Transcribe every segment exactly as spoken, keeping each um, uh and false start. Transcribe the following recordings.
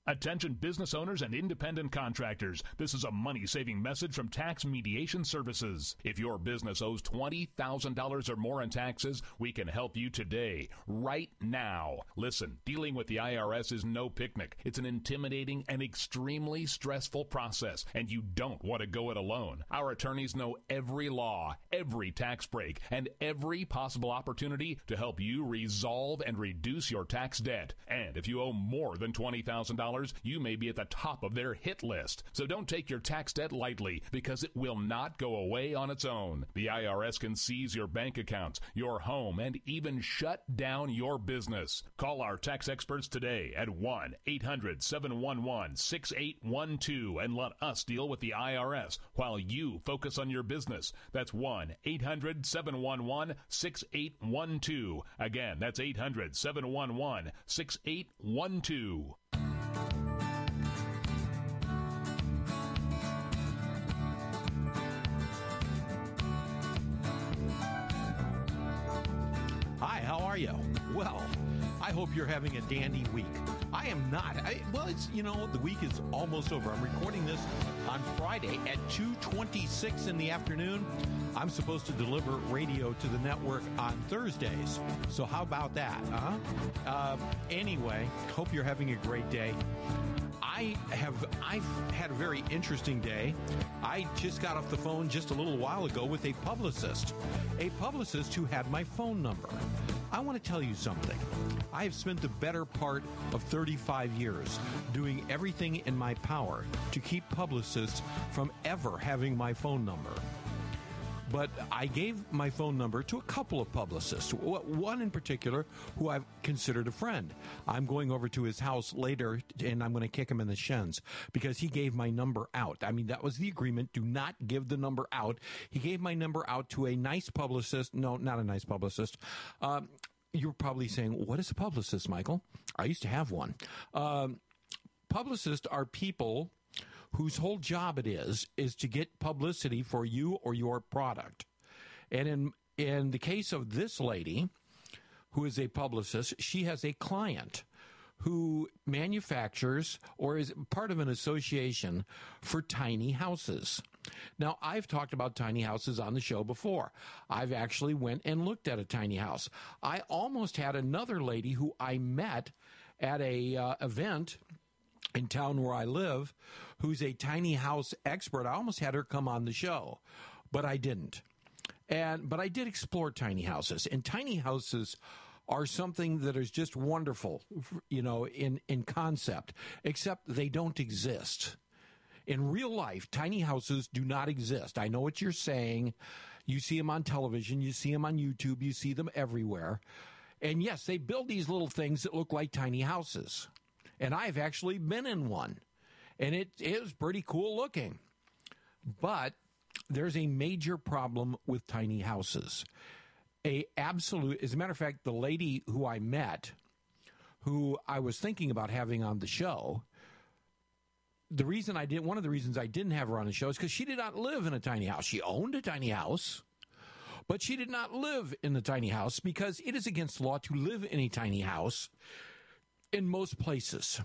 Attention business owners and independent contractors. This is a money-saving message from Tax Mediation Services. If your business owes twenty thousand dollars or more in taxes, we can help you today, right now. Listen, dealing with the I R S is no picnic. It's an intimidating and extremely stressful process, and you don't want to go it alone. Our attorneys know every law, every tax break, and every possible opportunity to help you resolve and reduce your tax debt. And if you owe more than twenty thousand dollars, you may be at the top of their hit list. So don't take your tax debt lightly, because it will not go away on its own. The I R S can seize your bank accounts, your home, and even shut down your business. Call our tax experts today at one eight hundred seven one one six eight one two and let us deal with the I R S while you focus on your business. That's one eight hundred seven one one six eight one two. Again, that's eight hundred seven one one six eight one two. Hi, how are you? Well, I hope you're having a dandy week. I am not. I, well, it's, you know, the week is almost over. I'm recording this on Friday at two twenty-six in the afternoon. I'm supposed to deliver radio to the network on Thursdays. So how about that, huh? Uh, anyway, hope you're having a great day. I have I've had a very interesting day. I just got off the phone just a little while ago with a publicist, a publicist who had my phone number. I want to tell you something. I have spent the better part of thirty-five years doing everything in my power to keep publicists from ever having my phone number. But I gave my phone number to a couple of publicists, one in particular who I've considered a friend. I'm going over to his house later, and I'm going to kick him in the shins because he gave my number out. I mean, that was the agreement. Do not give the number out. He gave my number out to a nice publicist. No, not a nice publicist. Um, you're probably saying, what is a publicist, Michael? I used to have one. Um, publicists are people whose whole job it is is to get publicity for you or your product. And in in the case of this lady, who is a publicist, she has a client who manufactures or is part of an association for tiny houses. Now, I've talked about tiny houses on the show before. I've actually went and looked at a tiny house. I almost had another lady who I met at a uh, event in town where I live, who's a tiny house expert. I almost had her come on the show, but I didn't. And but I did explore tiny houses, and tiny houses are something that is just wonderful, you know, in, in concept, except they don't exist. In real life, tiny houses do not exist. I know what you're saying. You see them on television. You see them on YouTube. You see them everywhere. And yes, they build these little things that look like tiny houses. And I've actually been in one, and it is pretty cool looking. But there's a major problem with tiny houses. A absolute, as a matter of fact, the lady who I met, who I was thinking about having on the show, the reason I didn't, one of the reasons I didn't have her on the show is because she did not live in a tiny house. She owned a tiny house, but she did not live in the tiny house because it is against the law to live in a tiny house in most places.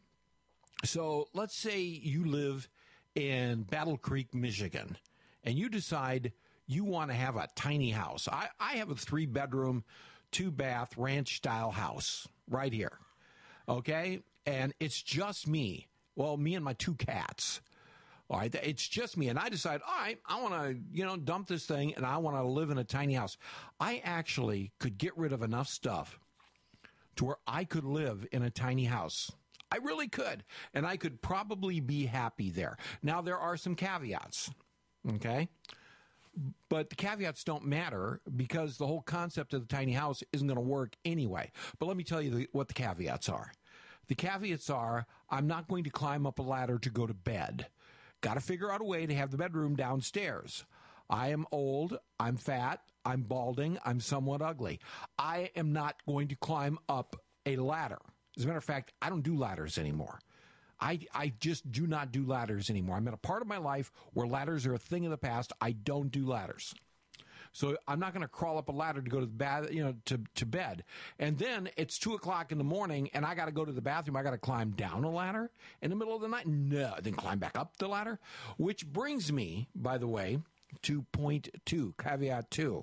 So let's say you live in Battle Creek, Michigan, and you decide you want to have a tiny house. I, I have a three-bedroom, two-bath, ranch-style house right here, okay? And it's just me. Well, me and my two cats. All right, it's just me. And I decide, all right, I want to, you know, dump this thing, and I want to live in a tiny house. I actually could get rid of enough stuff to where I could live in a tiny house. I really could. And I could probably be happy there. Now, there are some caveats, okay? But the caveats don't matter because the whole concept of the tiny house isn't going to work anyway. But let me tell you the, what the caveats are. The caveats are, I'm not going to climb up a ladder to go to bed. Got to figure out a way to have the bedroom downstairs. I am old, I'm fat, I'm balding, I'm somewhat ugly. I am not going to climb up a ladder. As a matter of fact, I don't do ladders anymore. I, I just do not do ladders anymore. I'm at a part of my life where ladders are a thing of the past. I don't do ladders. So I'm not going to crawl up a ladder to go to the bath, you know, to, to bed. And then it's two o'clock in the morning and I got to go to the bathroom. I got to climb down a ladder in the middle of the night. No, then climb back up the ladder, which brings me, by the way, to point two, caveat two,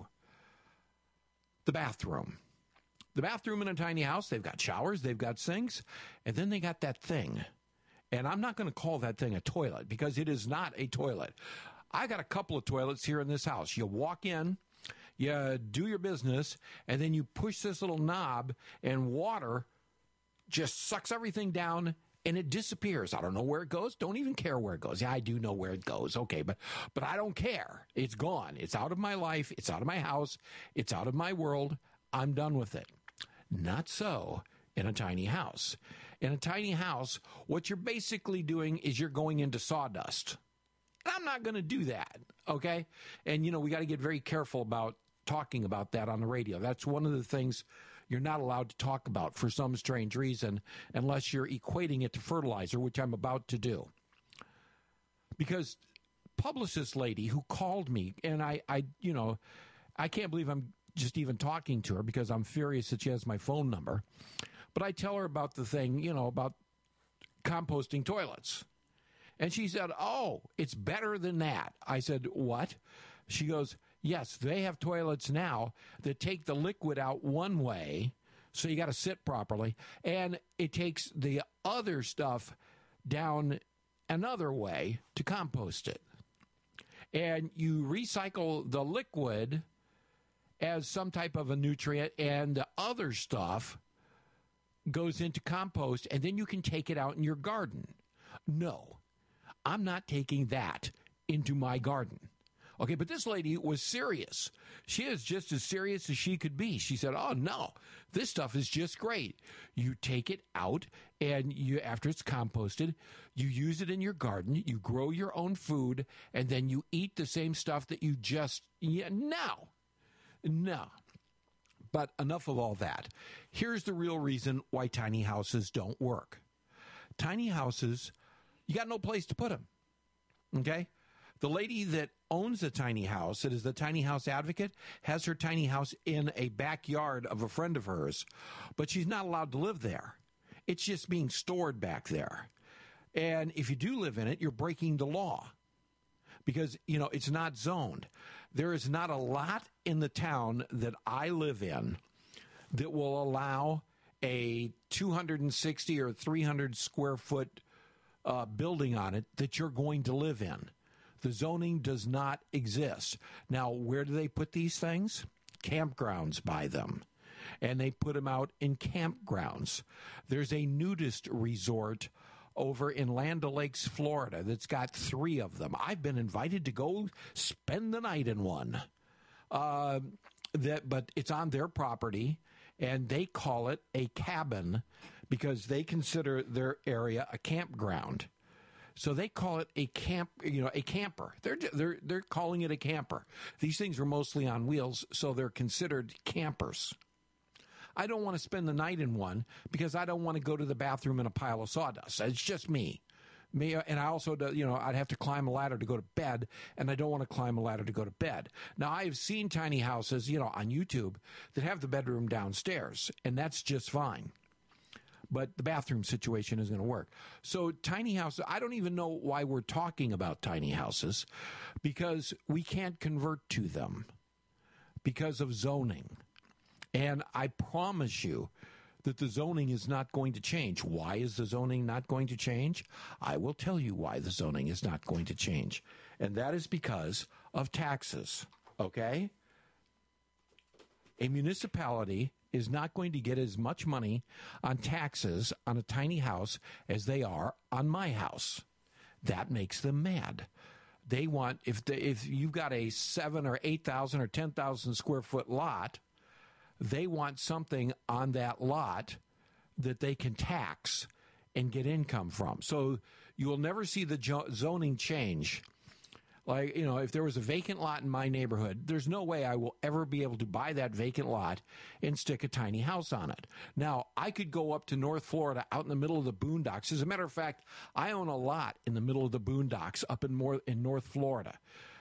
the bathroom. The bathroom in a tiny house, they've got showers, they've got sinks, and then they got that thing. And I'm not going to call that thing a toilet because it is not a toilet. I got a couple of toilets here in this house. You walk in, you do your business, and then you push this little knob, and water just sucks everything down, and it disappears. I don't know where it goes. Don't even care where it goes. Yeah, I do know where it goes. Okay, but but I don't care. It's gone. It's out of my life. It's out of my house. It's out of my world. I'm done with it. Not so in a tiny house. In a tiny house, what you're basically doing is you're going into sawdust. I'm not going to do that, okay? And, you know, we got to get very careful about talking about that on the radio. That's one of the things you're not allowed to talk about for some strange reason unless you're equating it to fertilizer, which I'm about to do. Because publicist lady who called me, and I, I, you know, I can't believe I'm just even talking to her because I'm furious that she has my phone number. But I tell her about the thing, you know, about composting toilets. And she said, oh, it's better than that. I said, what? She goes, yes, they have toilets now that take the liquid out one way, so you got to sit properly, and it takes the other stuff down another way to compost it. And you recycle the liquid as some type of a nutrient, and the other stuff goes into compost, and then you can take it out in your garden. No. I'm not taking that into my garden. Okay, but this lady was serious. She is just as serious as she could be. She said, oh, no, this stuff is just great. You take it out, and you after it's composted, you use it in your garden, you grow your own food, and then you eat the same stuff that you just, yeah, no, no. But enough of all that. Here's the real reason why tiny houses don't work. Tiny houses, you got no place to put them, okay? The lady that owns a tiny house, that is the tiny house advocate, has her tiny house in a backyard of a friend of hers, but she's not allowed to live there. It's just being stored back there. And if you do live in it, you're breaking the law because, you know, it's not zoned. There is not a lot in the town that I live in that will allow a two hundred sixty or three hundred square foot Uh, building on it that you're going to live in. The zoning does not exist. Now, where do they put these things? Campgrounds buy them. And they put them out in campgrounds. There's a nudist resort over in Land O'Lakes, Florida, that's got three of them. I've been invited to go spend the night in one. Uh, that, but it's on their property, and they call it a cabin because they consider their area a campground. So they call it a camp, you know, a camper. They're they're they're calling it a camper. These things are mostly on wheels, so they're considered campers. I don't want to spend the night in one because I don't want to go to the bathroom in a pile of sawdust. It's just me. Me, and I also, you know, I'd have to climb a ladder to go to bed, and I don't want to climb a ladder to go to bed. Now, I have seen tiny houses, you know, on YouTube that have the bedroom downstairs, and that's just fine. But the bathroom situation is going to work. So tiny houses, I don't even know why we're talking about tiny houses, because we can't convert to them because of zoning. And I promise you that the zoning is not going to change. Why is the zoning not going to change? I will tell you why the zoning is not going to change. And that is because of taxes, okay? A municipality is not going to get as much money on taxes on a tiny house as they are on my house. That makes them mad. They want, if they, if you've got a seven or eight thousand or ten thousand square foot lot, they want something on that lot that they can tax and get income from. So you will never see the jo- zoning change. Like, you know, if there was a vacant lot in my neighborhood, there's no way I will ever be able to buy that vacant lot and stick a tiny house on it. Now, I could go up to North Florida out in the middle of the boondocks. As a matter of fact, I own a lot in the middle of the boondocks up in more in North Florida.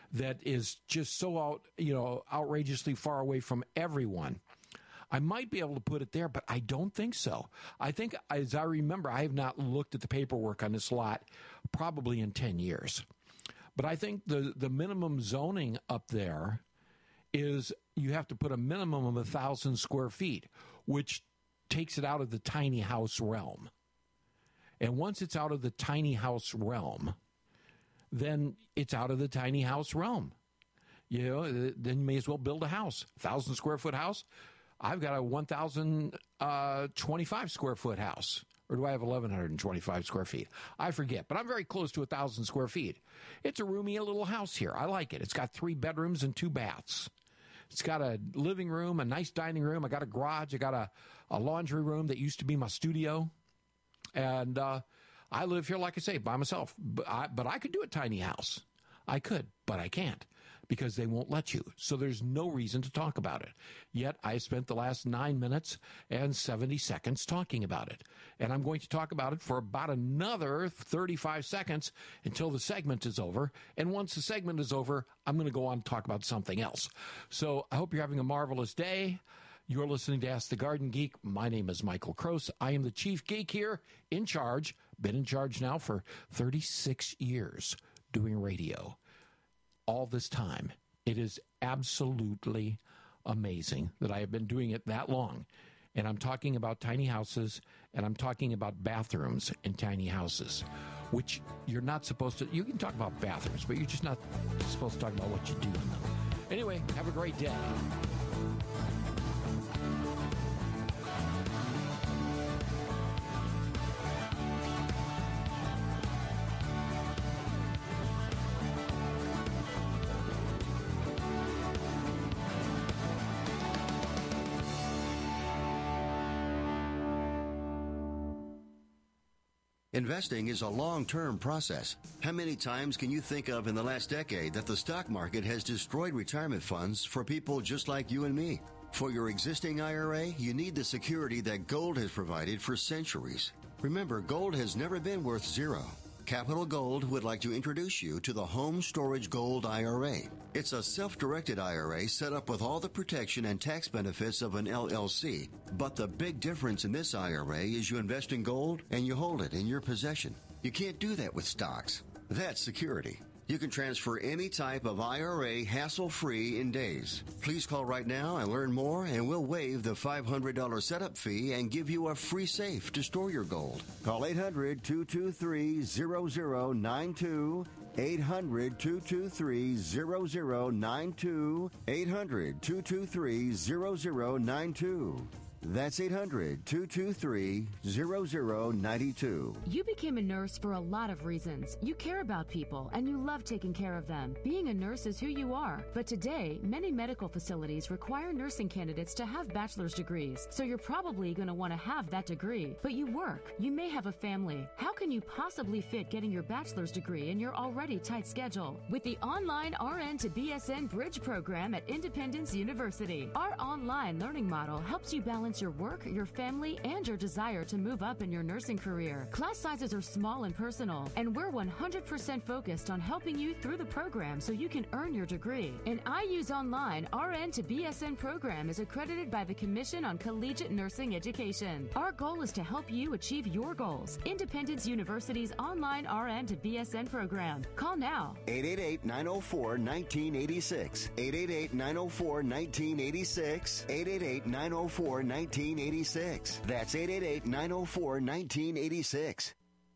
that is just so out, you know, outrageously far away from everyone. I might be able to put it there, but I don't think so. I think, as I remember, I have not looked at the paperwork on this lot probably in ten years. But I think the, the minimum zoning up there is you have to put a minimum of one thousand square feet, which takes it out of the tiny house realm. And once it's out of the tiny house realm, then it's out of the tiny house realm. You know, then you may as well build a house. one thousand square foot house. I've got a one thousand twenty-five square foot house. Or do I have eleven twenty-five square feet? I forget, but I'm very close to one thousand square feet. It's a roomy little house here. I like it. It's got three bedrooms and two baths. It's got a living room, a nice dining room. I got a garage. I got a, a laundry room that used to be my studio. And uh, I live here, like I say, by myself. But I, but I could do a tiny house. I could, but I can't because they won't let you. So there's no reason to talk about it. Yet I spent the last nine minutes and seventy seconds talking about it. And I'm going to talk about it for about another thirty-five seconds until the segment is over. And once the segment is over, I'm going to go on and talk about something else. So I hope you're having a marvelous day. You're listening to Ask the Garden Geek. My name is Michael Kroos. I am the chief geek here, in charge. Been in charge now for thirty-six years doing radio. All this time. It is absolutely amazing that I have been doing it that long. And I'm talking about tiny houses, and I'm talking about bathrooms in tiny houses, which you're not supposed to. You can talk about bathrooms, but you're just not supposed to talk about what you do in them. Anyway, have a great day. Investing is a long-term process. How many times can you think of in the last decade that the stock market has destroyed retirement funds for people just like you and me? For your existing I R A, you need the security that gold has provided for centuries. Remember, gold has never been worth zero. Capital Gold would like to introduce you to the Home Storage Gold I R A. It's a self-directed I R A set up with all the protection and tax benefits of an L L C. But the big difference in this I R A is you invest in gold and you hold it in your possession. You can't do that with stocks. That's security. You can transfer any type of I R A hassle-free in days. Please call right now and learn more, and we'll waive the five hundred dollars setup fee and give you a free safe to store your gold. Call eight hundred, two two three, zero zero nine two. eight hundred, two two three, zero zero nine two. eight hundred, two two three, zero zero nine two. That's eight hundred, two two three, zero zero nine two. You became a nurse for a lot of reasons. You care about people, and you love taking care of them. Being a nurse is who you are. But today, many medical facilities require nursing candidates to have bachelor's degrees, so you're probably going to want to have that degree. But you work. You may have a family. How can you possibly fit getting your bachelor's degree in your already tight schedule? With the online R N to B S N Bridge program at Independence University, our online learning model helps you balance your work, your family, and your desire to move up in your nursing career. Class sizes are small and personal, and we're one hundred percent focused on helping you through the program so you can earn your degree. An I U's Online R N to B S N program is accredited by the Commission on Collegiate Nursing Education. Our goal is to help you achieve your goals. Independence University's online R N to B S N program. Call now. eight eight eight, nine oh four, one nine eight six. eight eight eight, nine oh four, one nine eight six. eight eight eight, nine oh four, one nine eight six. That's eight eight eight, nine oh four, one nine eight six.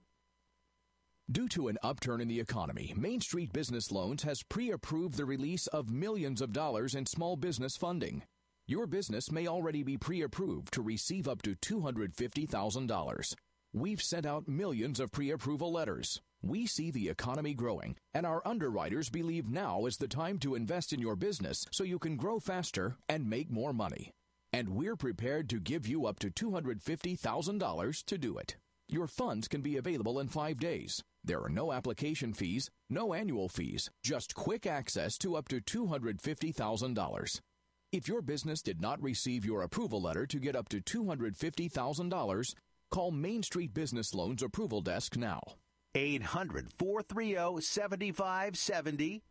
Due to an upturn in the economy, Main Street Business Loans has pre-approved the release of millions of dollars in small business funding. Your business may already be pre-approved to receive up to two hundred fifty thousand dollars. We've sent out millions of pre-approval letters. We see the economy growing, and our underwriters believe now is the time to invest in your business so you can grow faster and make more money. And we're prepared to give you up to two hundred fifty thousand dollars to do it. Your funds can be available in five days. There are no application fees, no annual fees, just quick access to up to two hundred fifty thousand dollars. If your business did not receive your approval letter to get up to two hundred fifty thousand dollars, call Main Street Business Loans Approval Desk now. eight hundred, four three zero, seven five seven zero.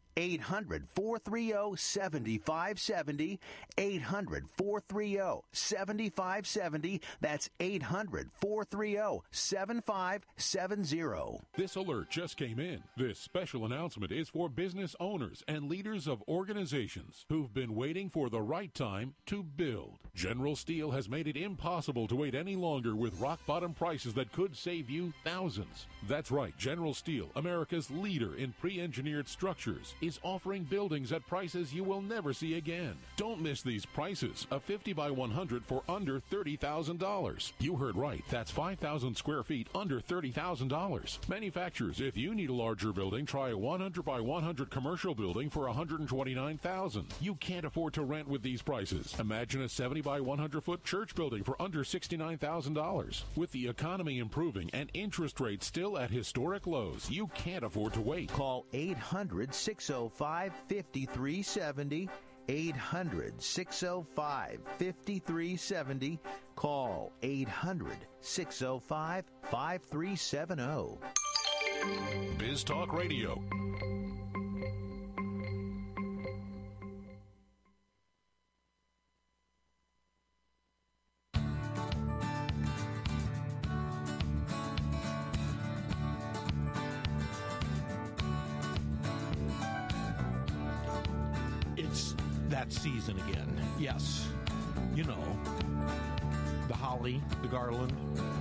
eight hundred, four three zero, seven five seven zero. eight hundred, four three zero, seven five seven zero. That's eight hundred, four three zero, seven five seven zero. This alert just came in. This special announcement is for business owners and leaders of organizations who've been waiting for the right time to build. General Steel has made it impossible to wait any longer with rock-bottom prices that could save you thousands. That's right. General Steel, America's leader in pre-engineered structures, is offering buildings at prices you will never see again. Don't miss these prices. A fifty by one hundred for under thirty thousand dollars. You heard right. That's five thousand square feet under thirty thousand dollars. Manufacturers, if you need a larger building, try a one hundred by one hundred commercial building for one hundred twenty-nine thousand dollars. You can't afford to rent with these prices. Imagine a seventy by one hundred foot church building for under sixty-nine thousand dollars. With the economy improving and interest rates still at historic lows, you can't afford to wait. Call eight hundred, six oh five, five three seven oh. eight hundred, six oh five, five three seven oh. Call eight hundred, six oh five, five three seven oh. Biz Talk Radio. It's that season again. Yes. You know, the holly, the garland,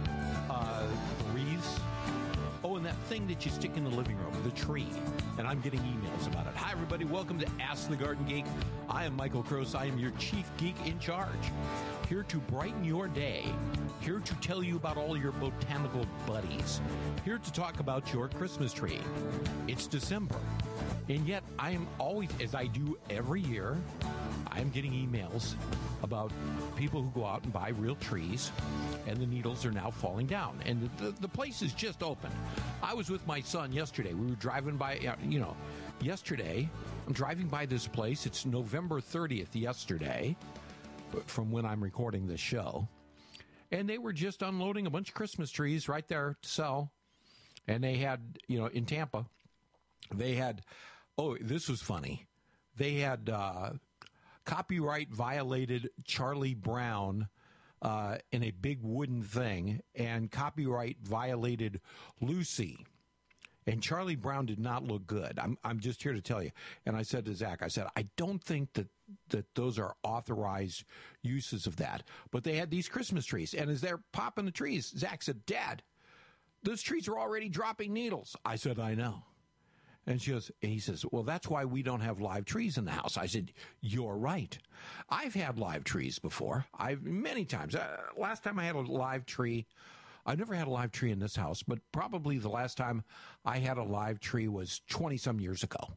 uh, the wreaths. Oh, and that thing that you stick in the living room, the tree. And I'm getting emails about it. Hi, everybody. Welcome to Ask the Garden Geek. I am Michael Gross. I am your chief geek in charge. Here to brighten your day. Here to tell you about all your botanical buddies. Here to talk about your Christmas tree. It's December. And yet, I am always, as I do every year, I am getting emails about people who go out and buy real trees, and the needles are now falling down. And the, the, the place is just open. I was with my son yesterday. We were driving by, you know, yesterday. I'm driving by this place. It's November thirtieth yesterday, from when I'm recording this show. And they were just unloading a bunch of Christmas trees right there to sell. And they had, you know, in Tampa, they had... Oh, this was funny. They had uh, copyright violated Charlie Brown uh, in a big wooden thing, and copyright violated Lucy. And Charlie Brown did not look good. I'm I'm just here to tell you. And I said to Zach, I said, I don't think that, that those are authorized uses of that. But they had these Christmas trees. And as they're popping the trees, Zach said, Dad, those trees are already dropping needles. I said, I know. And she goes, and he says, well, that's why we don't have live trees in the house. I said, you're right. I've had live trees before. I've many times. Uh, last time I had a live tree, I've never had a live tree in this house, but probably the last time I had a live tree was twenty-some years ago,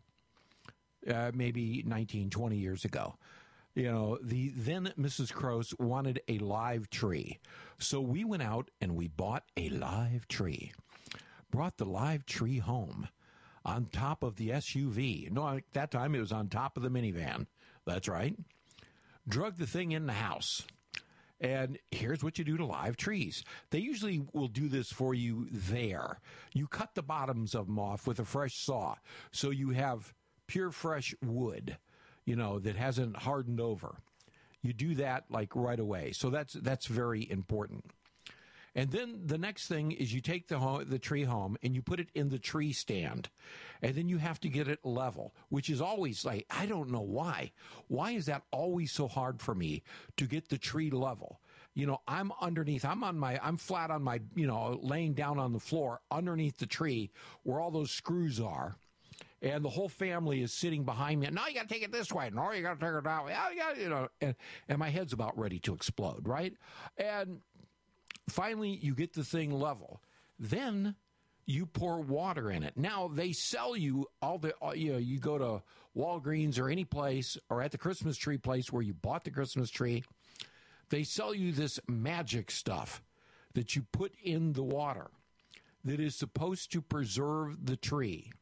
uh, maybe nineteen, twenty years ago. You know, the then Missus Crouse wanted a live tree. So we went out and we bought a live tree, brought the live tree home. On top of the S U V. No, at that time it was on top of the minivan. That's right. Drug the thing in the house. And here's what you do to live trees. They usually will do this for you there. You cut the bottoms of them off with a fresh saw. So you have pure fresh wood, you know, that hasn't hardened over. You do that like right away. So that's that's very important. And then the next thing is you take the home, the tree home and you put it in the tree stand. And then you have to get it level, which is always like, I don't know why. Why is that always so hard for me to get the tree level? You know, I'm underneath, I'm on my, I'm flat on my, you know, laying down on the floor underneath the tree where all those screws are. And the whole family is sitting behind me. No, you got to take it this way. No, you got to take it that way. Yeah, you got you know, and, and my head's about ready to explode, right? And finally, you get the thing level. Then you pour water in it. Now, they sell you all the, you know, you go to Walgreens or any place or at the Christmas tree place where you bought the Christmas tree. They sell you this magic stuff that you put in the water that is supposed to preserve the tree.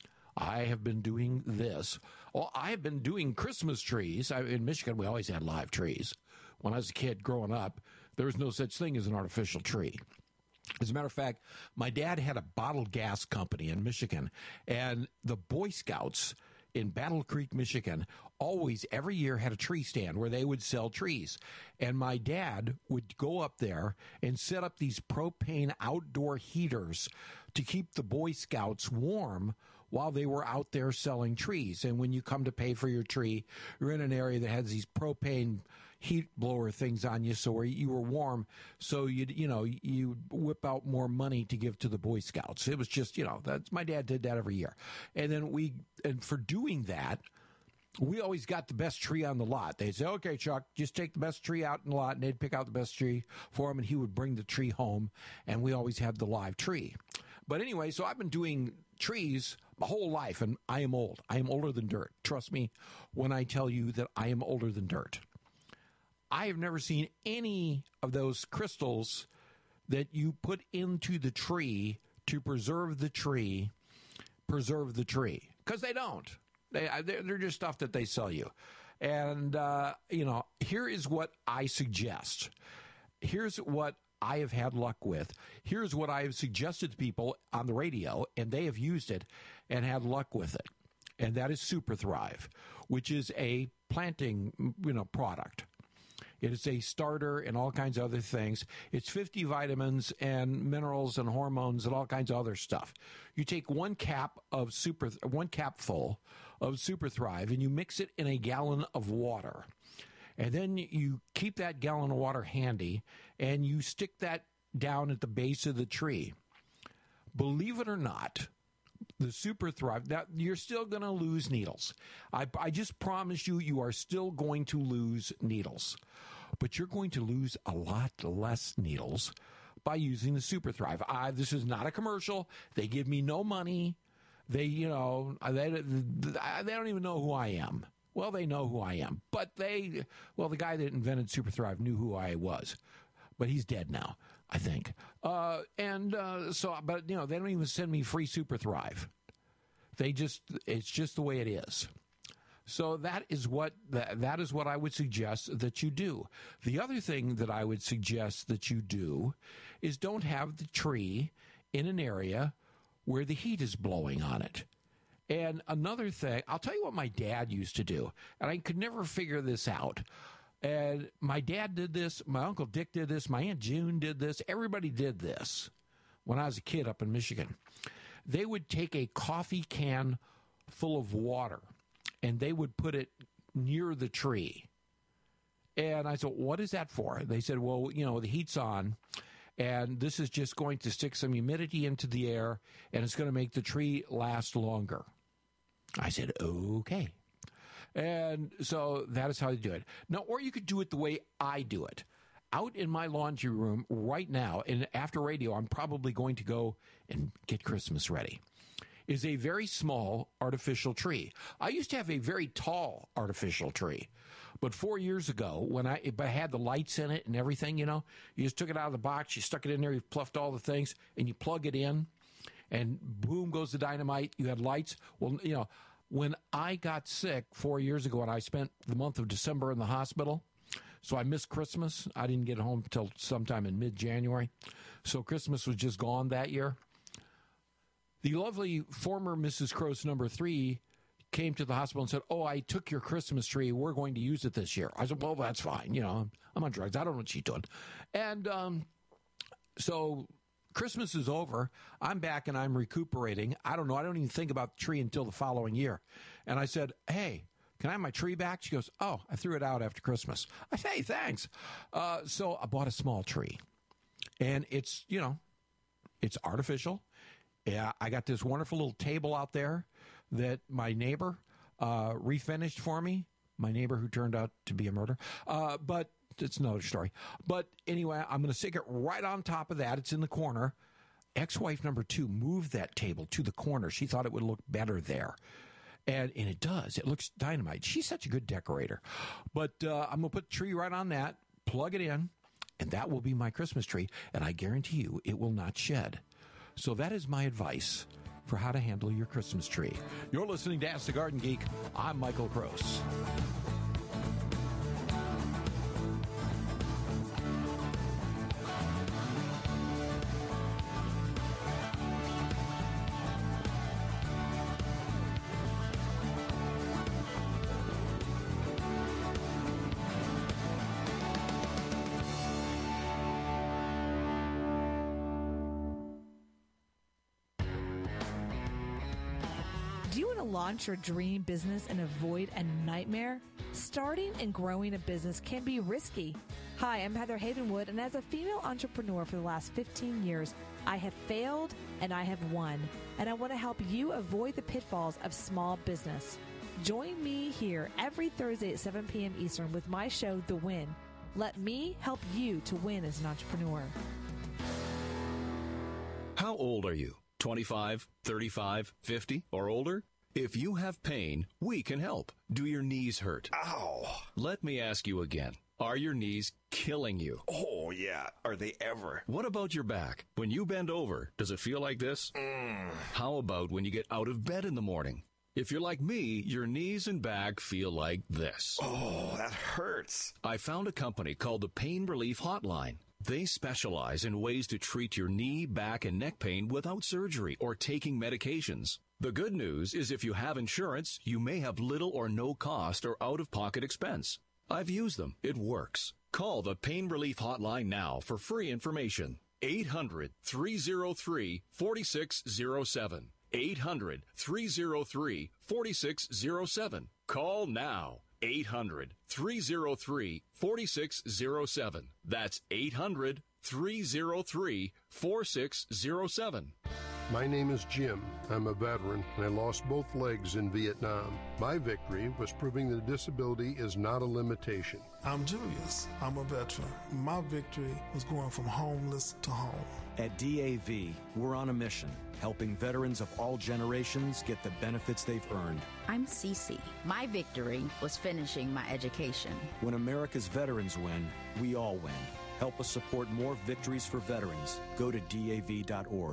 I have been doing this. Well, I have been doing Christmas trees. I, in Michigan, we always had live trees. When I was a kid growing up, there was no such thing as an artificial tree. As a matter of fact, my dad had a bottled gas company in Michigan, and the Boy Scouts in Battle Creek, Michigan, always every year had a tree stand where they would sell trees. And my dad would go up there and set up these propane outdoor heaters to keep the Boy Scouts warm while they were out there selling trees. And when you come to pay for your tree, you're in an area that has these propane heat blower things on you, so where you were warm, so you you know you whip out more money to give to the Boy Scouts. It was just, you know, that's my dad did that every year. And then we and for doing that, we always got the best tree on the lot. They'd say, okay, Chuck, just take the best tree out in the lot, and they'd pick out the best tree for him, and he would bring the tree home, and we always had the live tree. But anyway, so I've been doing trees my whole life, and I am old. I am older than dirt. Trust me when I tell you that I am older than dirt. I have never seen any of those crystals that you put into the tree to preserve the tree, preserve the tree. Because they don't. They, they're just stuff that they sell you. And, uh, you know, here is what I suggest. Here's what I have had luck with. Here's what I have suggested to people on the radio, and they have used it and had luck with it. And that is Super Thrive, which is a planting, you know, product. It is a starter and all kinds of other things. It's fifty vitamins and minerals and hormones and all kinds of other stuff. You take one cap of super, one capful of Super Thrive, and you mix it in a gallon of water. And then you keep that gallon of water handy, and you stick that down at the base of the tree. Believe it or not, the Super Thrive, that you're still going to lose needles. I, I just promise you, you are still going to lose needles. But you're going to lose a lot less needles by using the Super Thrive. I, this is not a commercial. They give me no money. They, you know, they, they don't even know who I am. Well, they know who I am. But they, well, the guy that invented Super Thrive knew who I was. But he's dead now, I think. Uh, and uh, so, but, you know, they don't even send me free Super Thrive. They just, it's just the way it is. So that is what that, that is what I would suggest that you do. The other thing that I would suggest that you do is don't have the tree in an area where the heat is blowing on it. And another thing, I'll tell you what my dad used to do, and I could never figure this out. And my dad did this, my Uncle Dick did this, my Aunt June did this, everybody did this when I was a kid up in Michigan. They would take a coffee can full of water, and they would put it near the tree. And I said, what is that for? They said, well, you know, the heat's on, and this is just going to stick some humidity into the air, and it's going to make the tree last longer. I said, okay. And so that is how you do it. Now, or you could do it the way I do it. Out in my laundry room right now, and after radio, I'm probably going to go and get Christmas ready, is a very small artificial tree. I used to have a very tall artificial tree. But four years ago, when I, it had the lights in it and everything, you know, you just took it out of the box, you stuck it in there, you pluffed all the things, and you plug it in, and boom goes the dynamite. You had lights. Well, you know, when I got sick four years ago and I spent the month of December in the hospital, so I missed Christmas. I didn't get home until sometime in mid-January. So Christmas was just gone that year. The lovely former Missus Crouse number three came to the hospital and said, oh, I took your Christmas tree. We're going to use it this year. I said, well, that's fine. You know, I'm on drugs. I don't know what she's doing. And um, so Christmas is over. I'm back and I'm recuperating. I don't know. I don't even think about the tree until the following year. And I said, hey, can I have my tree back? She goes, oh, I threw it out after Christmas. I say, hey, thanks. Uh, so I bought a small tree. And it's, you know, it's artificial. Yeah, I got this wonderful little table out there that my neighbor uh, refinished for me. My neighbor who turned out to be a murderer. Uh, but it's another story. But anyway, I'm going to stick it right on top of that. It's in the corner. Ex-wife number two moved that table to the corner. She thought it would look better there. And, and it does. It looks dynamite. She's such a good decorator. But uh, I'm going to put the tree right on that, plug it in, and that will be my Christmas tree. And I guarantee you it will not shed. So that is my advice for how to handle your Christmas tree. You're listening to Ask the Garden Geek. I'm Michael Crouse. Do you want to launch your dream business and avoid a nightmare? Starting and growing a business can be risky. Hi, I'm Heather Havenwood, and as a female entrepreneur for the last fifteen years, I have failed and I have won, and I want to help you avoid the pitfalls of small business. Join me here every Thursday at seven p.m. Eastern with my show, The Win. Let me help you to win as an entrepreneur. How old are you? twenty-five, thirty-five, fifty, or older? If you have pain, we can help. Do your knees hurt? Ow! Let me ask you again. Are your knees killing you? Oh, yeah. Are they ever? What about your back? When you bend over, does it feel like this? Mm. How about when you get out of bed in the morning? If you're like me, your knees and back feel like this. Oh, that hurts. I found a company called the Pain Relief Hotline. They specialize in ways to treat your knee, back, and neck pain without surgery or taking medications. The good news is if you have insurance, you may have little or no cost or out-of-pocket expense. I've used them. It works. Call the Pain Relief Hotline now for free information. eight hundred, three oh three, four six oh seven. eight hundred, three oh three, four six oh seven. Call now. eight hundred, three oh three, four six oh seven. That's eight hundred, three oh three, four six oh seven. My name is Jim. I'm a veteran, and I lost both legs in Vietnam. My victory was proving that disability is not a limitation. I'm Julius. I'm a veteran. My victory was going from homeless to home. At D A V, we're on a mission, helping veterans of all generations get the benefits they've earned. I'm Cece. My victory was finishing my education. When America's veterans win, we all win. Help us support more victories for veterans. Go to D A V dot org.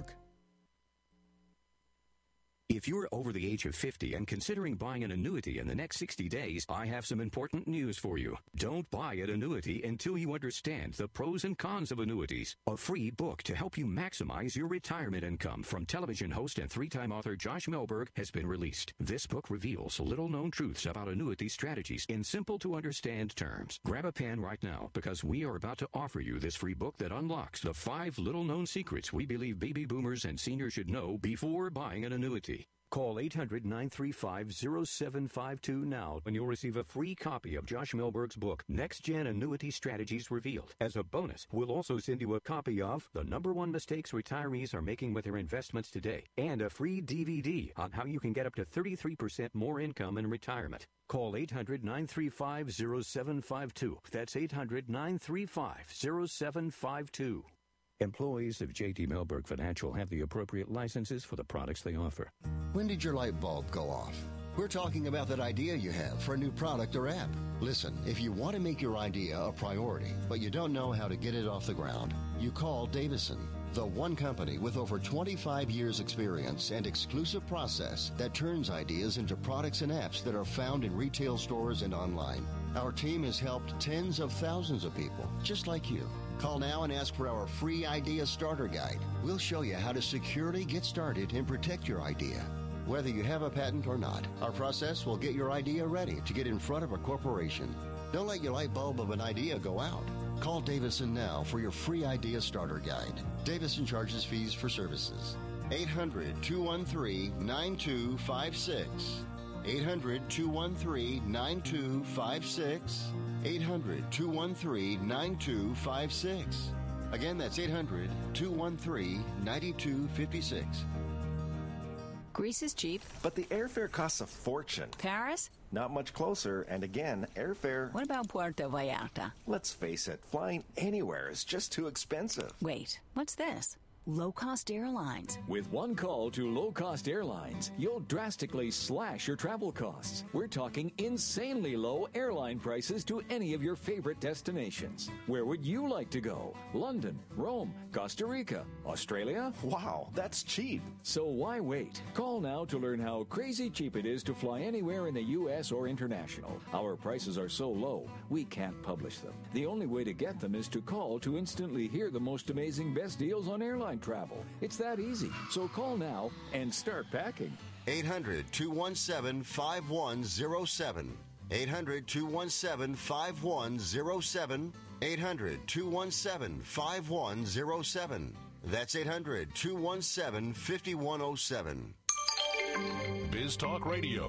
If you're over the age of fifty and considering buying an annuity in the next sixty days, I have some important news for you. Don't buy an annuity until you understand the pros and cons of annuities. A free book to help you maximize your retirement income from television host and three-time author Josh Melberg has been released. This book reveals little-known truths about annuity strategies in simple-to-understand terms. Grab a pen right now because we are about to offer you this free book that unlocks the five little-known secrets we believe baby boomers and seniors should know before buying an annuity. Call eight hundred, nine three five, oh seven five two now and you'll receive a free copy of Josh Melberg's book, Next Gen Annuity Strategies Revealed. As a bonus, we'll also send you a copy of The Number One Mistakes Retirees Are Making with Their Investments Today and a free D V D on how you can get up to thirty-three percent more income in retirement. Call eight hundred, nine three five, oh seven five two. That's eight hundred, nine three five, oh seven five two. Employees of J T Melberg Financial have the appropriate licenses for the products they offer. When did your light bulb go off? We're talking about that idea you have for a new product or app. Listen, if you want to make your idea a priority, but you don't know how to get it off the ground, you call Davison, the one company with over twenty-five years experience and exclusive process that turns ideas into products and apps that are found in retail stores and online. Our team has helped tens of thousands of people, just like you. Call now and ask for our free Idea Starter Guide. We'll show you how to securely get started and protect your idea. Whether you have a patent or not, our process will get your idea ready to get in front of a corporation. Don't let your light bulb of an idea go out. Call Davison now for your free Idea Starter Guide. Davison charges fees for services. eight hundred, two one three, nine two five six. eight hundred, two one three, nine two five six. eight hundred, two one three, nine two five six. Again, that's eight hundred, two one three, nine two five six. Greece is cheap. But the airfare costs a fortune. Paris? Not much closer, and again, airfare... What about Puerto Vallarta? Let's face it, flying anywhere is just too expensive. Wait, what's this? Low-cost airlines. With one call to low-cost airlines, you'll drastically slash your travel costs. We're talking insanely low airline prices to any of your favorite destinations. Where would you like to go? London, Rome, Costa Rica, Australia? Wow, that's cheap. So why wait? Call now to learn how crazy cheap it is to fly anywhere in the U S or international. Our prices are so low, we can't publish them. The only way to get them is to call to instantly hear the most amazing best deals on airline travel. It's that easy. So call now and start packing. eight hundred, two one seven, five one zero seven. eight hundred, two one seven, five one zero seven. eight hundred, two one seven, five one zero seven. That's eight hundred, two one seven, five one zero seven. Biz Talk Radio.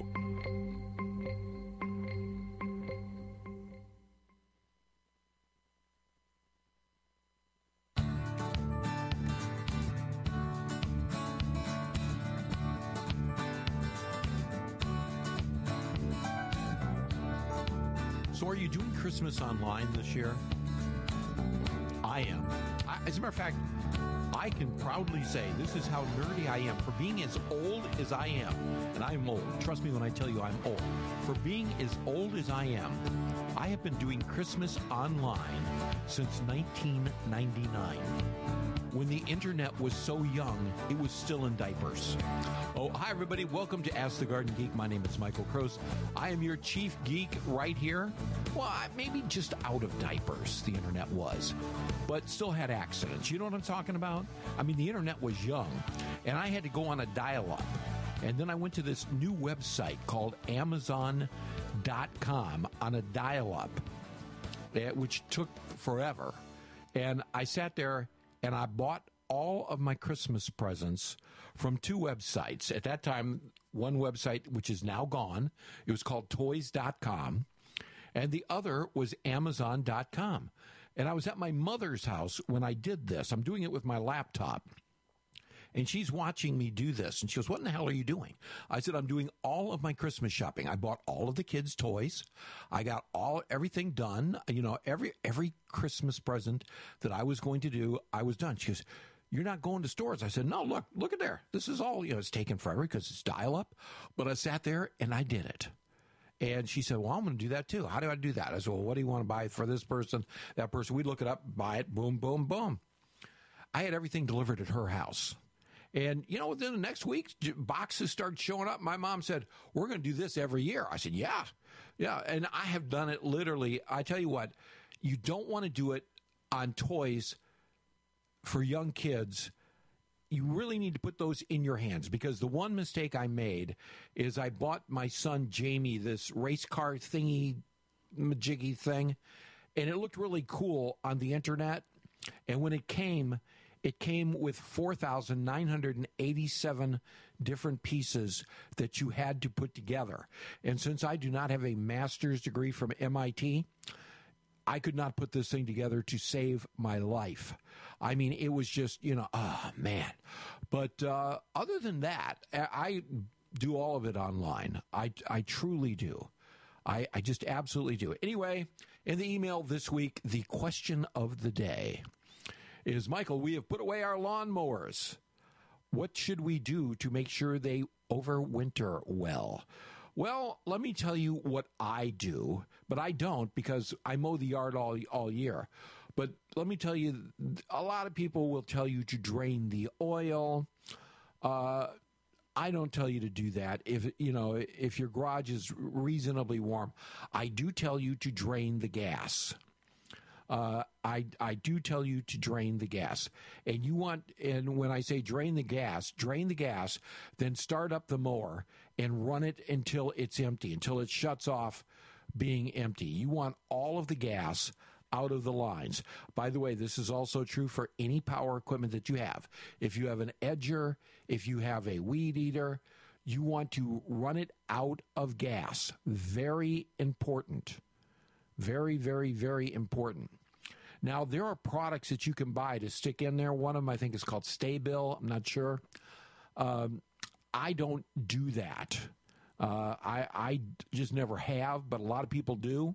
So are you doing Christmas online this year? I am. I, as a matter of fact, I can proudly say this is how nerdy I am. For being as old as I am, and I'm old, trust me when I tell you I'm old. For being as old as I am, I have been doing Christmas online since nineteen ninety-nine. When the internet was so young, it was still in diapers. Oh, hi, everybody. Welcome to Ask the Garden Geek. My name is Michael Kroos. I am your chief geek right here. Well, maybe just out of diapers, the internet was, but still had accidents. You know what I'm talking about? I mean, the internet was young, and I had to go on a dial-up. And then I went to this new website called Amazon dot com on a dial-up, which took forever. And I sat there and I bought all of my Christmas presents from two websites. At that time, one website, which is now gone, it was called toys dot com, and the other was Amazon dot com. And I was at my mother's house when I did this. I'm doing it with my laptop. And she's watching me do this. And she goes, what in the hell are you doing? I said, I'm doing all of my Christmas shopping. I bought all of the kids' toys. I got all everything done. You know, every every Christmas present that I was going to do, I was done. She goes, you're not going to stores. I said, no, look, look at there. This is all, you know, it's taken forever because it's dial-up. But I sat there and I did it. And she said, well, I'm going to do that too. How do I do that? I said, well, what do you want to buy for this person, that person? We'd look it up, buy it, boom, boom, boom. I had everything delivered at her house. And, you know, within the next week, boxes started showing up. My mom said, we're going to do this every year. I said, yeah, yeah. And I have done it literally. I tell you what, you don't want to do it on toys for young kids. You really need to put those in your hands, because the one mistake I made is I bought my son Jamie this race car thingy, majiggy thing, and it looked really cool on the internet. And when it came, it came with four thousand nine hundred eighty-seven different pieces that you had to put together. And since I do not have a master's degree from M I T, I could not put this thing together to save my life. I mean, it was just, you know, oh, man. But uh, other than that, I do all of it online. I, I truly do. I, I just absolutely do. Anyway, in the email this week, the question of the day is, Michael, we have put away our lawnmowers. What should we do to make sure they overwinter well? Well, let me tell you what I do, but I don't because I mow the yard all all year. But let me tell you, a lot of people will tell you to drain the oil. Uh, I don't tell you to do that. If you know, if your garage is reasonably warm, I do tell you to drain the gas. Uh, I I do tell you to drain the gas, and you want. And when I say drain the gas, drain the gas, then start up the mower and run it until it's empty, until it shuts off being empty. You want all of the gas out of the lines. By the way, this is also true for any power equipment that you have. If you have an edger, if you have a weed eater, you want to run it out of gas. Very important. Very, very, very important. Now, there are products that you can buy to stick in there. One of them, I think, is called Sta-Bil. I'm not sure. Um, I don't do that. Uh, I, I just never have, but a lot of people do.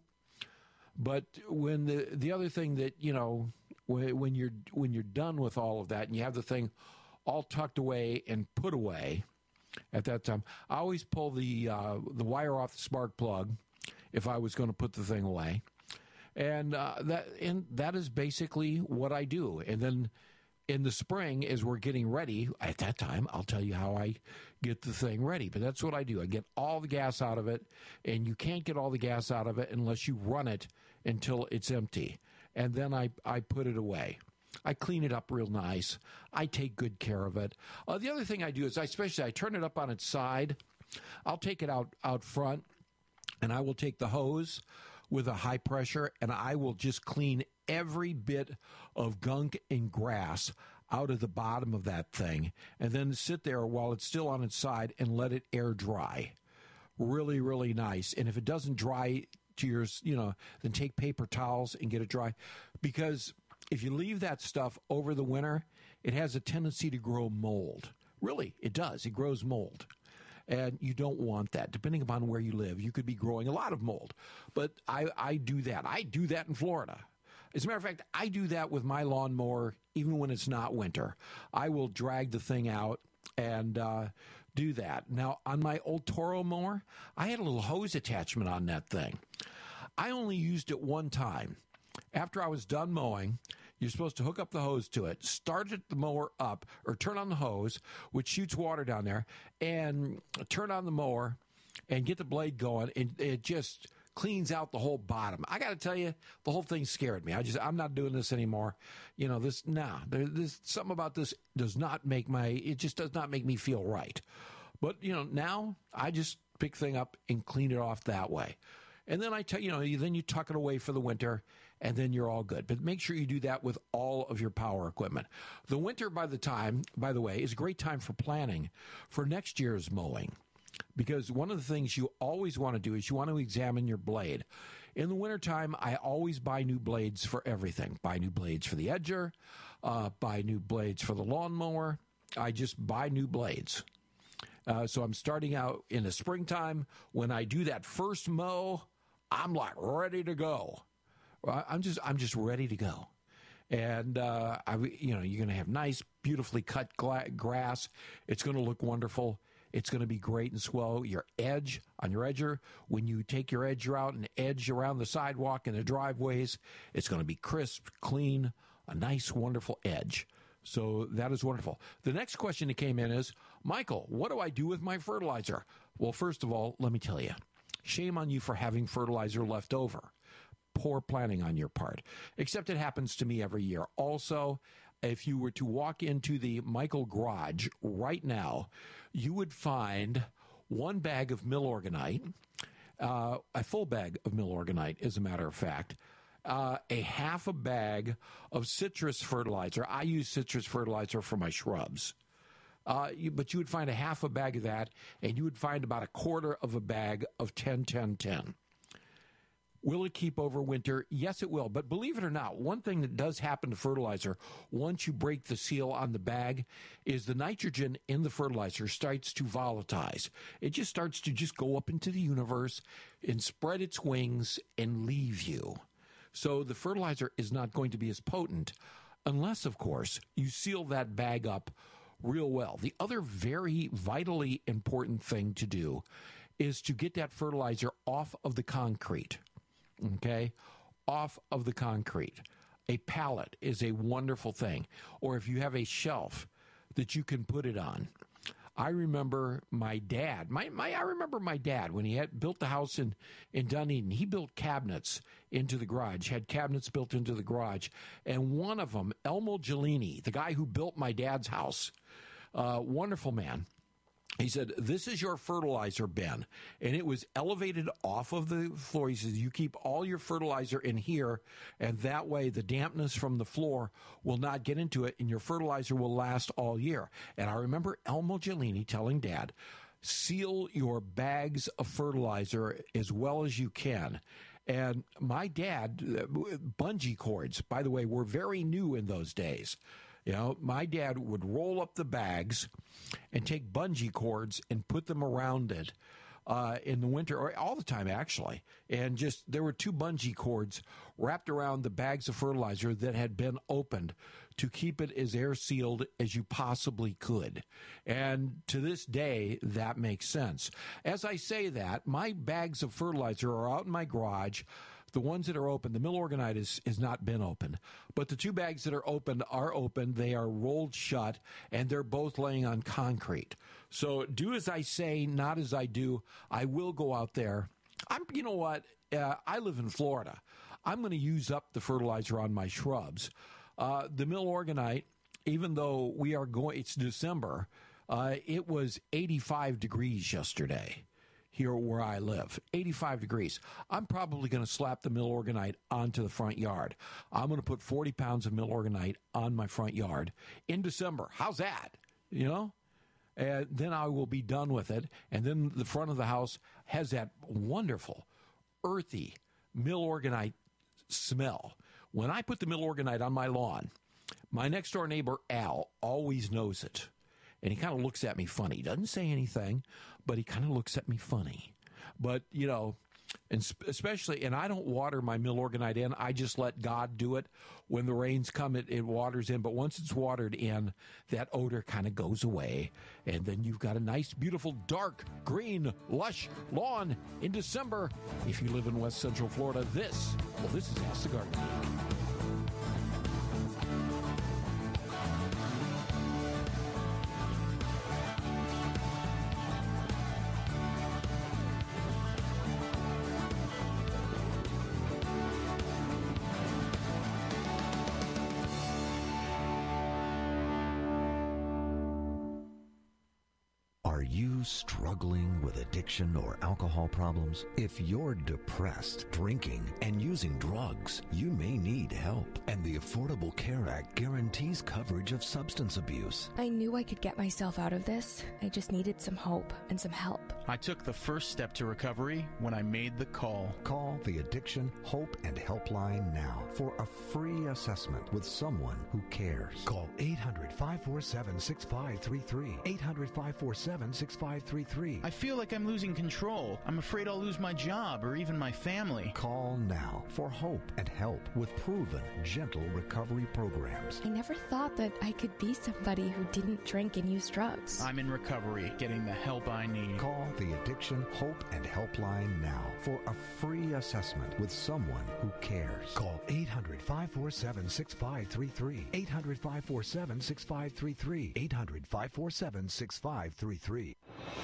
But when the the other thing that, you know, when, when you're when you're done with all of that and you have the thing all tucked away and put away at that time, I always pull the uh, the wire off the spark plug if I was going to put the thing away. And uh, that and that is basically what I do. And then in the spring, as we're getting ready, at that time, I'll tell you how I get the thing ready. But that's what I do. I get all the gas out of it, and you can't get all the gas out of it unless you run it until it's empty. And then I, I put it away. I clean it up real nice. I take good care of it. Uh, the other thing I do is, I especially, I turn it up on its side. I'll take it out, out front, and I will take the hose with a high pressure, and I will just clean every bit of gunk and grass out of the bottom of that thing and then sit there while it's still on its side and let it air dry. Really, really nice. And if it doesn't dry to yours, you know, then take paper towels and get it dry. Because if you leave that stuff over the winter, it has a tendency to grow mold. Really, it does. It grows mold. And you don't want that. Depending upon where you live, you could be growing a lot of mold. But I, I do that. I do that in Florida. As a matter of fact, I do that with my lawnmower even when it's not winter. I will drag the thing out and uh, do that. Now, on my old Toro mower, I had a little hose attachment on that thing. I only used it one time. After I was done mowing, you're supposed to hook up the hose to it, start the mower up, or turn on the hose, which shoots water down there, and turn on the mower and get the blade going, and it just cleans out the whole bottom. I got to tell you, the whole thing scared me. I just, I'm not doing this anymore. You know, this, nah, there, there's something about this does not make my, it just does not make me feel right. But, you know, now I just pick thing up and clean it off that way. And then I tell you know, then you tuck it away for the winter, and then you're all good. But make sure you do that with all of your power equipment. The winter, by the time, by the way, is a great time for planning for next year's mowing. Because one of the things you always want to do is you want to examine your blade. In the wintertime, I always buy new blades for everything. Buy new blades for the edger, uh, buy new blades for the lawnmower. I just buy new blades. Uh, so I'm starting out in the springtime. When I do that first mow, I'm like ready to go. I'm just I'm just ready to go. And, uh, I, you know, you're going to have nice, beautifully cut gla- grass. It's going to look wonderful. It's going to be great and swell. Your edge on your edger, when you take your edger out and edge around the sidewalk and the driveways, it's going to be crisp, clean, a nice, wonderful edge. So that is wonderful. The next question that came in is, Michael, what do I do with my fertilizer? Well, first of all, let me tell you, shame on you for having fertilizer left over. Poor planning on your part. Except it happens to me every year. Also, if you were to walk into the Michael garage right now, you would find one bag of Milorganite, uh, a full bag of Milorganite, as a matter of fact, uh, a half a bag of citrus fertilizer. I use citrus fertilizer for my shrubs. Uh, you, but you would find a half a bag of that, and you would find about a quarter of a bag of ten ten ten. Will it keep over winter? Yes, it will. But believe it or not, one thing that does happen to fertilizer once you break the seal on the bag is the nitrogen in the fertilizer starts to volatilize. It just starts to just go up into the universe and spread its wings and leave you. So the fertilizer is not going to be as potent unless, of course, you seal that bag up real well. The other very vitally important thing to do is to get that fertilizer off of the concrete. Okay, off of the concrete. A pallet is a wonderful thing. Or if you have a shelf that you can put it on. I remember my dad, my, my I remember my dad when he had built the house in, in Dunedin. He built cabinets into the garage, had cabinets built into the garage. And one of them, Elmo Gelini, the guy who built my dad's house, uh, wonderful man. He said, this is your fertilizer bin. And it was elevated off of the floor. He says, you keep all your fertilizer in here, and that way the dampness from the floor will not get into it, and your fertilizer will last all year. And I remember Elmo Gelini telling Dad, seal your bags of fertilizer as well as you can. And my dad, bungee cords, by the way, were very new in those days. You know, my dad would roll up the bags and take bungee cords and put them around it uh, in the winter, or all the time, actually. And just, there were two bungee cords wrapped around the bags of fertilizer that had been opened to keep it as air sealed as you possibly could. And to this day, that makes sense. As I say that, my bags of fertilizer are out in my garage. The ones that are open, the Milorganite is, is not been opened. But the two bags that are open are open. They are rolled shut, and they're both laying on concrete. So do as I say, not as I do. I will go out there. I'm, you know what? Uh, I live in Florida. I'm going to use up the fertilizer on my shrubs. Uh, the Milorganite, even though we are going, it's December, uh, it was eighty-five degrees yesterday. here where I live, eighty-five degrees. I'm probably going to slap the Milorganite onto the front yard. I'm going to put forty pounds of Milorganite on my front yard in December. How's that? You know? And then I will be done with it. And then the front of the house has that wonderful, earthy Milorganite smell. When I put the Milorganite on my lawn, my next door neighbor, Al, always knows it. And he kind of looks at me funny. He doesn't say anything, but he kind of looks at me funny. But, you know, and especially, and I don't water my Milorganite in. I just let God do it. When the rains come, it, it waters in. But once it's watered in, that odor kind of goes away. And then you've got a nice, beautiful, dark, green, lush lawn in December. If you live in West Central Florida, this, well, this is Ask the Gardener. Struggling with addiction or alcohol problems? If you're depressed, drinking, and using drugs, you may need help. And the Affordable Care Act guarantees coverage of substance abuse. I knew I could get myself out of this. I just needed some hope and some help. I took the first step to recovery when I made the call. Call the Addiction, Hope, and Helpline now for a free assessment with someone who cares. Call eight hundred, five four seven, six five three three. eight hundred, five four seven, six five three three. I feel like I'm losing control. I'm afraid I'll lose my job or even my family. Call now for hope and help with proven, gentle recovery programs. I never thought that I could be somebody who didn't drink and use drugs. I'm in recovery, getting the help I need. Call the Addiction, Hope, and Helpline now for a free assessment with someone who cares. Call eight hundred, five four seven, six five three three. eight hundred, five four seven, six five three three. eight hundred, five four seven, six five three three.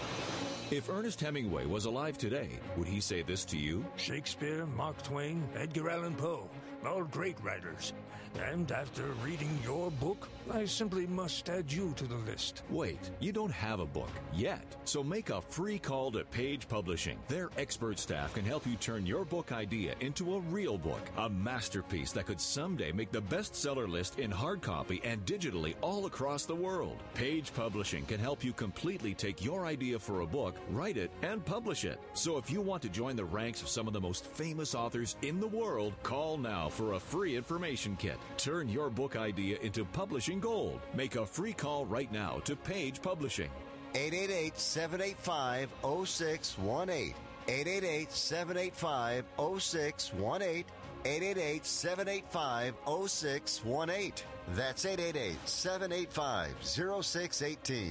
If Ernest Hemingway was alive today, would he say this to you? Shakespeare, Mark Twain, Edgar Allan Poe, all great writers. And after reading your book, I simply must add you to the list. Wait, you don't have a book yet. So make a free call to Page Publishing. Their expert staff can help you turn your book idea into a real book, a masterpiece that could someday make the bestseller list in hard copy and digitally all across the world. Page Publishing can help you completely take your idea for a book, write it, and publish it. So if you want to join the ranks of some of the most famous authors in the world, call now for a free information kit. Turn your book idea into publishing gold. Make a free call right now to Page Publishing. eight eight eight, seven eight five, zero six one eight. eight eight eight, seven eight five, zero six one eight. eight eight eight, seven eight five, zero six one eight. That's eight eight eight, seven eight five, zero six one eight.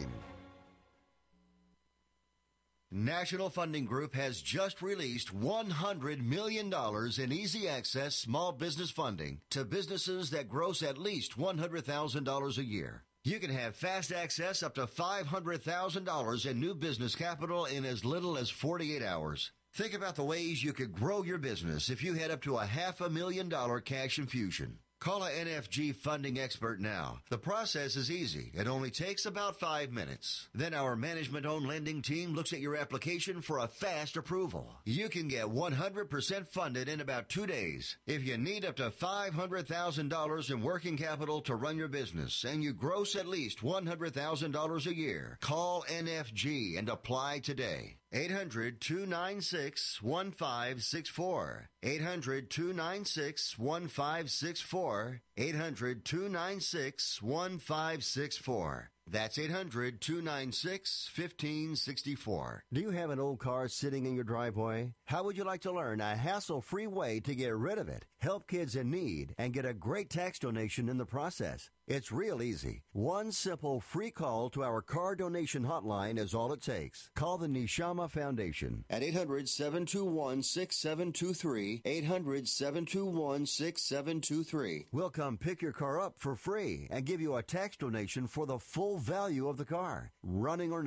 National Funding Group has just released one hundred million dollars in easy access small business funding to businesses that gross at least one hundred thousand dollars a year. You can have fast access up to five hundred thousand dollars in new business capital in as little as forty-eight hours. Think about the ways you could grow your business if you had up to a half a million dollar cash infusion. Call a N F G funding expert now. The process is easy. It only takes about five minutes. Then our management-owned lending team looks at your application for a fast approval. You can get one hundred percent funded in about two days. If you need up to five hundred thousand dollars in working capital to run your business and you gross at least one hundred thousand dollars a year, call N F G and apply today. eight hundred, two nine six, one five six four. eight hundred, two nine six, one five six four. eight hundred, two nine six, one five six four. That's eight hundred, two nine six, one five six four. Do you have an old car sitting in your driveway? How would you like to learn a hassle-free way to get rid of it, help kids in need, and get a great tax donation in the process? It's real easy. One simple free call to our car donation hotline is all it takes. Call the Neshama Foundation at eight hundred, seven two one, six seven two three, eight hundred, seven two one, six seven two three. We'll come pick your car up for free and give you a tax donation for the full value of the car, running or not.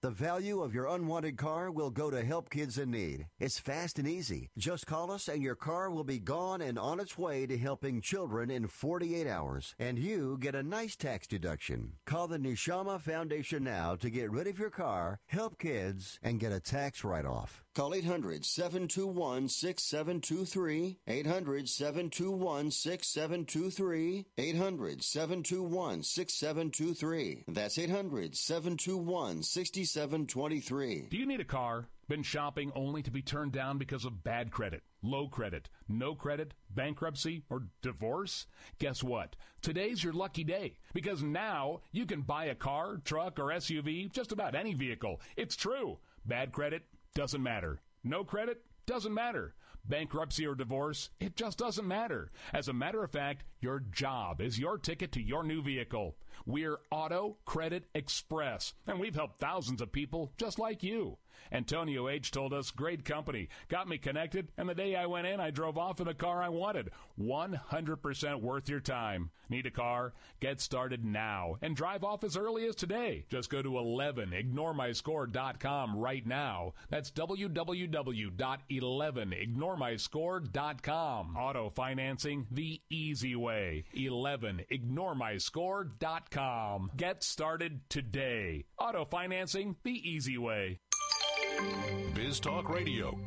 The value of your unwanted car will go to Help Kids in Need. It's fast and easy. Just call us and your car will be gone and on its way to helping children in forty-eight hours. And you get a nice tax deduction. Call the Neshama Foundation now to get rid of your car, help kids, and get a tax write-off. Call eight hundred, seven two one, six seven two three, eight hundred, seven two one, six seven two three, eight hundred, seven two one, six seven two three. That's eight hundred, seven two one, six seven two three. Do you need a car? Been shopping only to be turned down because of bad credit, low credit, no credit, bankruptcy, or divorce? Guess what? Today's your lucky day, because now you can buy a car, truck, or S U V, just about any vehicle. It's true. Bad credit doesn't matter. No credit doesn't matter. Bankruptcy or divorce, it just doesn't matter. As a matter of fact, your job is your ticket to your new vehicle. We're Auto Credit Express, and we've helped thousands of people just like you. Antonio H. told us, great company, got me connected, and the day I went in, I drove off in the car I wanted. one hundred percent worth your time. Need a car? Get started now and drive off as early as today. Just go to eleven ignore my score dot com right now. That's w w w dot eleven ignore my score dot com. Auto financing the easy way. eleven ignore my score dot com. Get started today. Auto financing the easy way. Biz Talk Radio.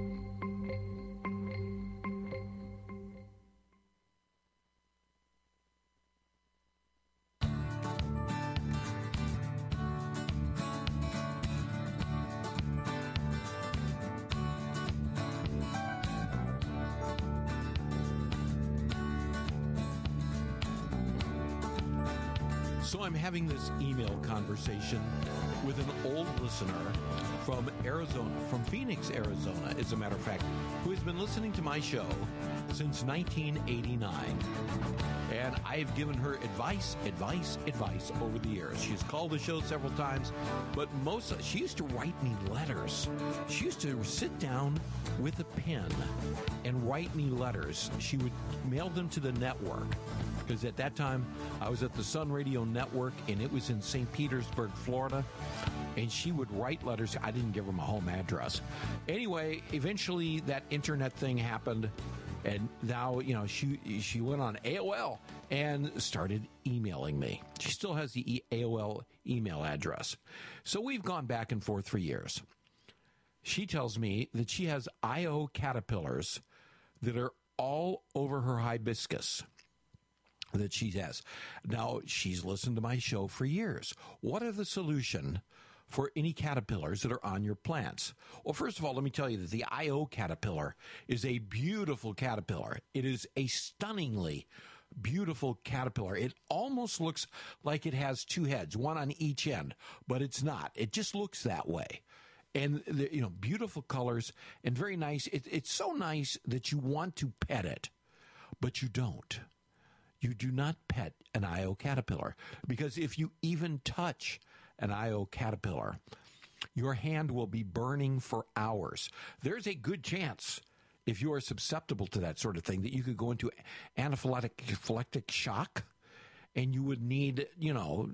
So I'm having this email conversation with an old listener from Arizona, from Phoenix, Arizona, as a matter of fact, who has been listening to my show since nineteen eighty-nine. And I've given her advice, advice, advice over the years. She's called the show several times, but most, she used to write me letters. She used to sit down with a pen and write me letters. She would mail them to the network, because at that time I was at the Sun Radio Network, and it was in Saint Petersburg, Florida. And she would write letters. I didn't give her my home address. Anyway, eventually that internet thing happened. And now, you know, she she went on A O L and started emailing me. She still has the e- A O L email address. So we've gone back and forth for years. She tells me that she has I O caterpillars that are all over her hibiscus that she has. Now, she's listened to my show for years. What are the solution for any caterpillars that are on your plants? Well, first of all, let me tell you that the I O caterpillar is a beautiful caterpillar. It is a stunningly beautiful caterpillar. It almost looks like it has two heads, one on each end, but it's not. It just looks that way. And, the, you know, beautiful colors and very nice. It, it's so nice that you want to pet it, but you don't. You do not pet an I O caterpillar, because if you even touch an I O caterpillar, your hand will be burning for hours. There's a good chance, if you are susceptible to that sort of thing, that you could go into anaphylactic shock, and you would need, you know,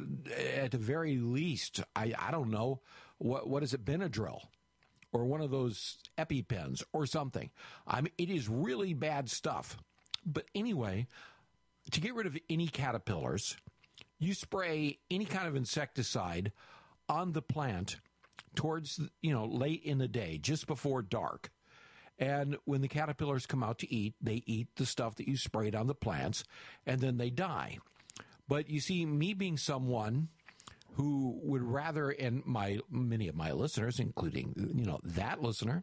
at the very least, I, I don't know, what what is it, Benadryl, or one of those EpiPens or something. I mean, it is really bad stuff. But anyway, to get rid of any caterpillars, you spray any kind of insecticide on the plant towards, you know, late in the day, just before dark. And when the caterpillars come out to eat, they eat the stuff that you sprayed on the plants, and then they die. But you see, me being someone who would rather, and my many of my listeners, including, you know, that listener,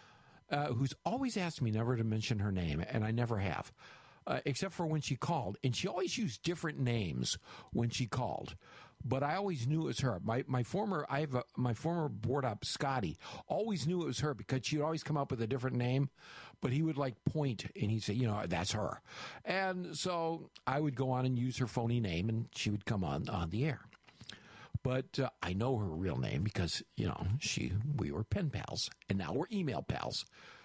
uh, who's always asked me never to mention her name, and I never have. Uh, except for when she called. And she always used different names when she called. But I always knew it was her. My my former I have a, my former board op, Scotty, always knew it was her, because she would always come up with a different name. But he would like point, and he'd say, you know, that's her. And so I would go on and use her phony name, and she would come on, on the air. But uh, I know her real name because, you know, she we were pen pals, and now we're email pals.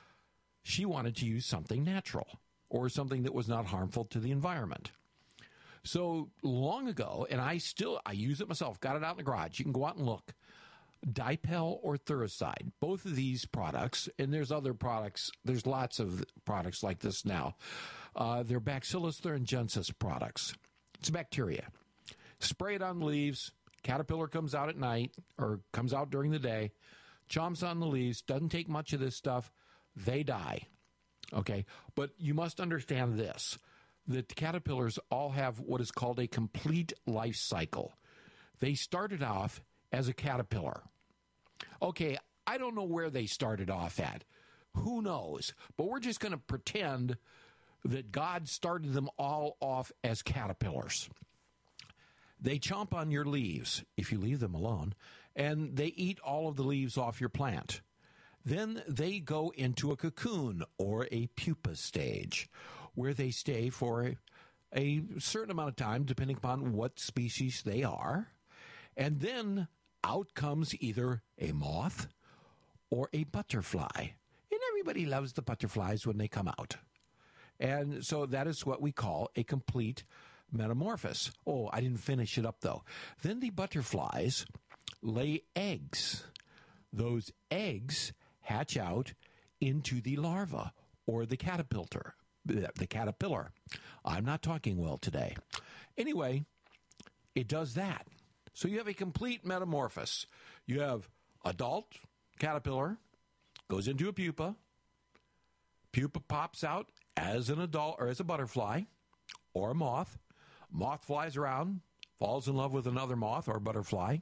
She wanted to use something natural, or something that was not harmful to the environment. So long ago, and I still, I use it myself, got it out in the garage. You can go out and look. Dipel or Thuricide. Both of these products, and there's other products, there's lots of products like this now. Uh, they're Bacillus thuringiensis products. It's bacteria. Spray it on the leaves. Caterpillar comes out at night or comes out during the day, chomps on the leaves, doesn't take much of this stuff. They die. Okay? But you must understand this, that the caterpillars all have what is called a complete life cycle. They started off as a caterpillar. Okay, I don't know where they started off at. Who knows? But we're just going to pretend that God started them all off as caterpillars. They chomp on your leaves, if you leave them alone, and they eat all of the leaves off your plant. Then they go into a cocoon or a pupa stage, where they stay for a, a certain amount of time, depending upon what species they are. And then out comes either a moth or a butterfly. And everybody loves the butterflies when they come out. And so that is what we call a complete metamorphosis. Oh, I didn't finish it up, though. Then the butterflies lay eggs. Those eggs hatch out into the larva or the caterpillar. The caterpillar. I'm not talking well today. Anyway, it does that. So you have a complete metamorphosis. You have adult caterpillar, goes into a pupa. Pupa pops out as an adult or as a butterfly or a moth. Moth flies around, falls in love with another moth or butterfly.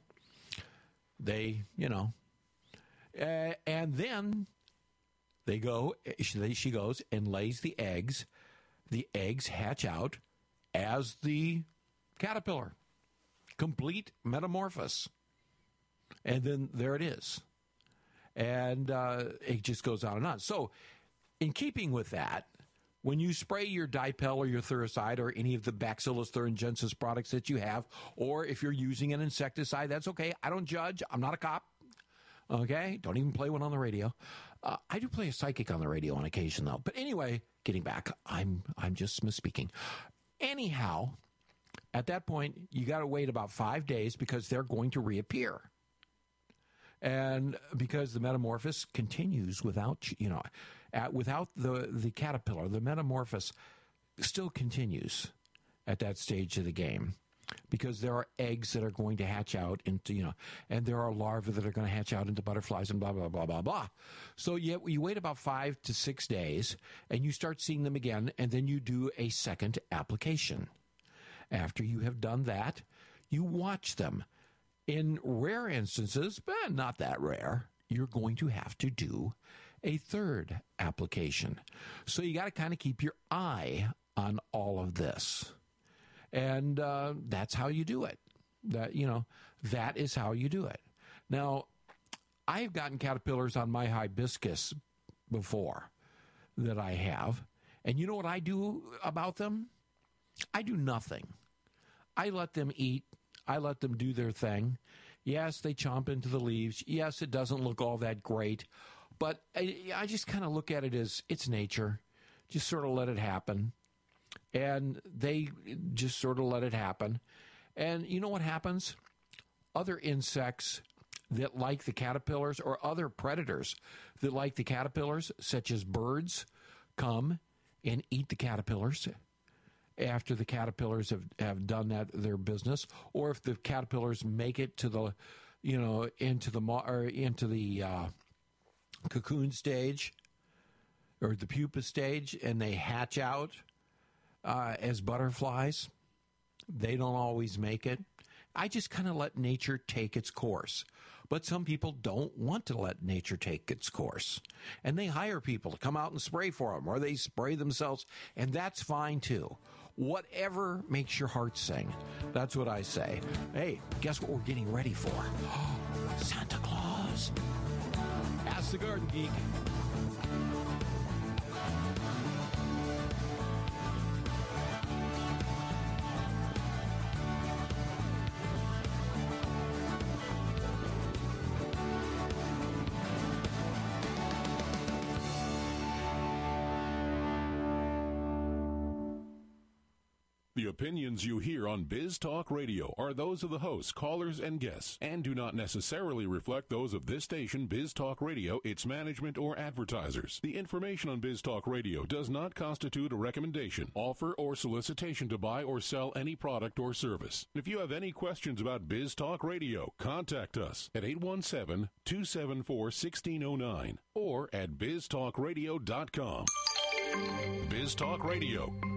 They, you know, uh, and then they go, she, she goes and lays the eggs. The eggs hatch out as the caterpillar. Complete metamorphosis. And then there it is. And uh, it just goes on and on. So, in keeping with that, when you spray your Dipel or your Thuricide or any of the Bacillus thuringiensis products that you have, or if you're using an insecticide, that's okay. I don't judge. I'm not a cop. Okay? Don't even play one on the radio. Uh, I do play a psychic on the radio on occasion, though. But anyway, getting back, I'm I'm just misspeaking. Anyhow, at that point, you got to wait about five days because they're going to reappear. And because the metamorphosis continues without, you know, at, without the, the caterpillar, the metamorphosis still continues at that stage of the game. Because there are eggs that are going to hatch out into, you know, and there are larvae that are going to hatch out into butterflies and blah, blah, blah, blah, blah. So you, you wait about five to six days, and you start seeing them again, and then you do a second application. After you have done that, you watch them. In rare instances, but not that rare, you're going to have to do a third application. So you got to kind of keep your eye on all of this. And uh, that's how you do it. That, you know, that is how you do it. Now, I've gotten caterpillars on my hibiscus before that I have. And you know what I do about them? I do nothing. I let them eat. I let them do their thing. Yes, they chomp into the leaves. Yes, it doesn't look all that great. But I, I just kind of look at it as it's nature. Just sort of let it happen. And they just sort of let it happen. And you know what happens? Other insects that like the caterpillars or other predators that like the caterpillars, such as birds, come and eat the caterpillars after the caterpillars have, have done that their business, or if the caterpillars make it to the, you know, into the or into the uh, cocoon stage or the pupa stage, and they hatch out uh, as butterflies. They don't always make it. I just kind of let nature take its course. But some people don't want to let nature take its course. And they hire people to come out and spray for them, or they spray themselves, and that's fine too. Whatever makes your heart sing. That's what I say. Hey, guess what we're getting ready for? Santa Claus. Ask the Garden Geek. The opinions you hear on Biz Talk Radio are those of the hosts, callers, and guests, and do not necessarily reflect those of this station, Biz Talk Radio, its management, or advertisers. The information on Biz Talk Radio does not constitute a recommendation, offer, or solicitation to buy or sell any product or service. If you have any questions about Biz Talk Radio, contact us at eight one seven, two seven four, one six zero nine or at biz talk radio dot com. Biz Talk Radio,